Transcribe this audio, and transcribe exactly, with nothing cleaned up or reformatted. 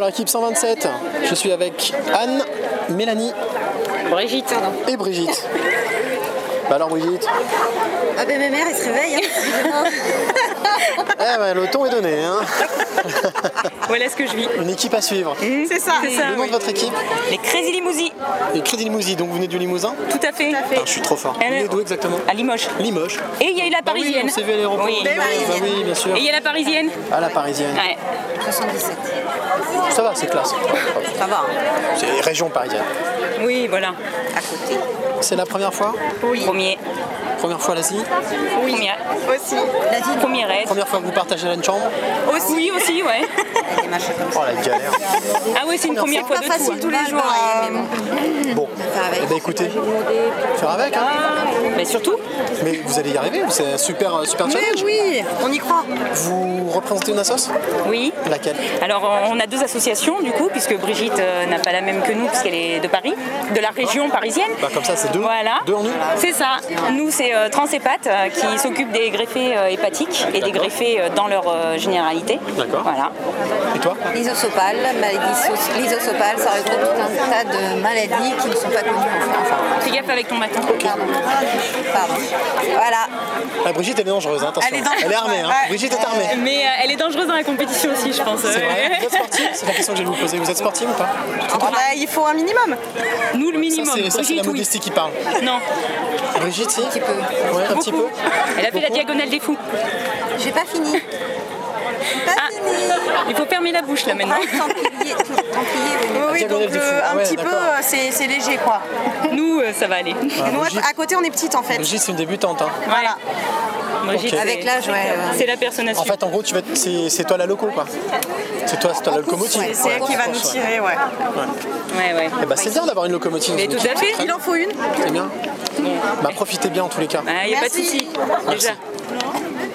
alors équipe cent vingt-sept, je suis avec Anne, Mélanie Brigitte. et Brigitte. Bah alors Brigitte. Ah ben ma mère elle se réveille. Hein. Eh ben le ton est donné. Hein. Voilà ce que je vis. Une équipe à suivre. Mmh, c'est ça. C'est ça. Le nom de votre équipe? Les Crazy Limousis. Les Crédit Limousin, donc vous venez du Limousin? Tout à fait. Tout à fait. Ah, je suis trop fort. Vous venez d'où exactement? À Limoges. Limoges. Et il y a eu la Bah oui, Parisienne. on s'est vu à l'aéroport. Oui. Bah oui, bien sûr. Et il y a la Parisienne. Ah, la Parisienne. Ouais. soixante-dix-sept. Ça va, c'est classe. Ça va. C'est région parisienne. Oui, voilà. À côté. C'est la première fois? Oui. Premier. Première fois l'Asie? Oui. Première. Aussi. L'Asie. Première aide. Première fois que vous partagez la même chambre? Aussi. Oui, aussi, ouais. Des machins comme ça. Oh la galère. Ah oui, c'est une première fois de Pas facile tout. tous les jours. hein. Mais bon. Bon, eh ben écoutez, faire avec, hein. Mais surtout, Mais vous allez y arriver, c'est un super, un super Mais challenge. oui, on y croit. Vous représentez une assoce? oui. Laquelle? Alors on a deux associations du coup, puisque Brigitte euh, n'a pas la même que nous, puisqu'elle est de Paris, de la région parisienne. Bah comme ça c'est deux, Voilà. deux en une. C'est ça. Nous c'est euh, Transhépat euh, qui s'occupe des greffés euh, hépatiques et des D'accord. greffés euh, dans leur euh, généralité. D'accord. Voilà. Et toi? L'isosopale, maladie so- l'isosopale, ça regroupe tout un tas de maladies qui ne sont pas connues en France. Fais gaffe avec ton bâton. Pardon. Pardon. Voilà. Ah, Brigitte elle est dangereuse, hein, attention. Elle est dangereuse, Elle est armée, hein. ouais. Brigitte est armée. Mais euh, elle est dangereuse dans la compétition aussi, je pense. C'est vrai. Vous êtes sportive? C'est la question que j'allais vous poser. Vous êtes sportive ou pas? Ah bah, il faut un minimum. Nous le Ça minimum. c'est, ça, c'est Brigitte, la oui. modestie qui parle. Non. Brigitte si? Un petit peu. Ouais, un petit peu. Elle a fait la Beaucoup. diagonale des fous. J'ai pas fini. J'ai pas Ah. fini. Il faut fermer la bouche là maintenant. Ah, Templier, Templier, oui. Oui, diagonale donc des le- fous. Ah un ouais, petit peu, d'accord. euh, c'est c'est léger quoi. Nous, euh, ça va aller. Ah, Et nous, Brigitte, à côté, on est petite en fait. Brigitte, c'est une débutante. Hein. Voilà. Brigitte, Ok. c'est- Avec l'âge, ouais. euh, c'est la personne à En suivre. fait, en gros, tu vas être- c'est, c'est toi la loco, quoi. C'est toi, c'est toi la locomotive. ouais, C'est elle qui va nous tirer, ouais. Ouais, ouais. Eh ben, c'est bien d'avoir une locomotive. Mais tout à fait. Il en faut une. C'est bien. Bah, profitez bien en tous les cas. Ah, il n'y a pas de Merci. souci. Déjà.